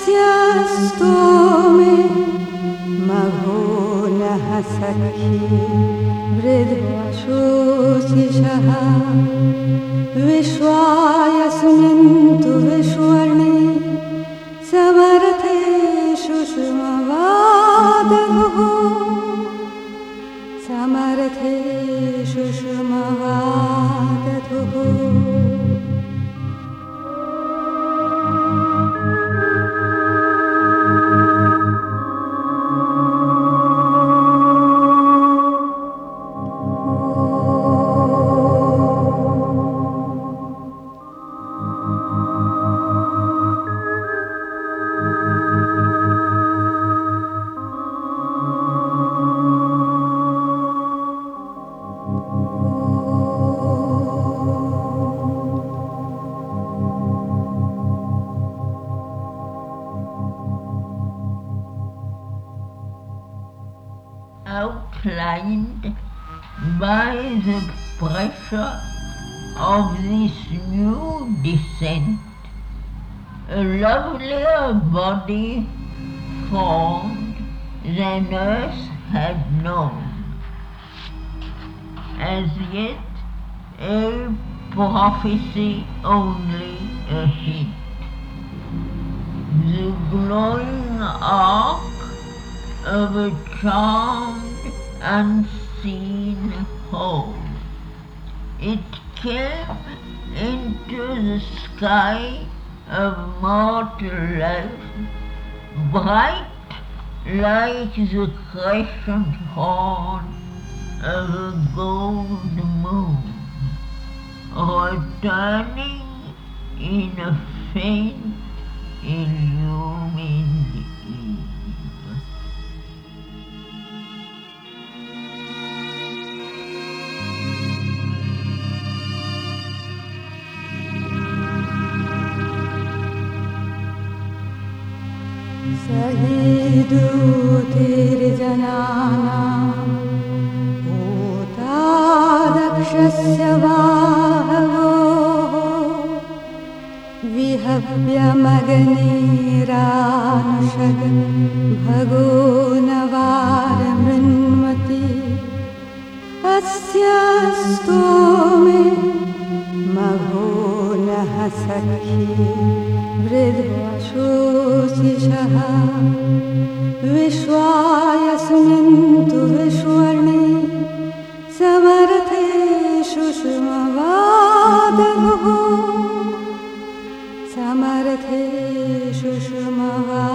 अस्यास्तु मे मघो नः सखी वृद्ध्वाशोषिषः विश्वायस्मिन् तु विश्वर्णे समर्थेषु सुमवादहुः समर्थेषु सुमवादहुः Outlined by the pressure of this new descent, a lovelier body formed than earth had known. As yet a prophecy, only a hint. The glowing arc of a charmed, unseen whole. It came into the sky of mortal life, bright like the crescent horn of a gold moon, returning in a faint, illumined eve. सहीदूतिर्जनानां भूतादक्षस्य बाहवो विहव्यमग्निरानुषग भगो नवारमृण्मति अस्यास्तु मे मघो नः सखी वृद्ध्वाशोषिषः विश्वायस्मिन् तु विश्वर्णे समर्थेषु सुमवादहुः समर्थेषु सुमवादहुः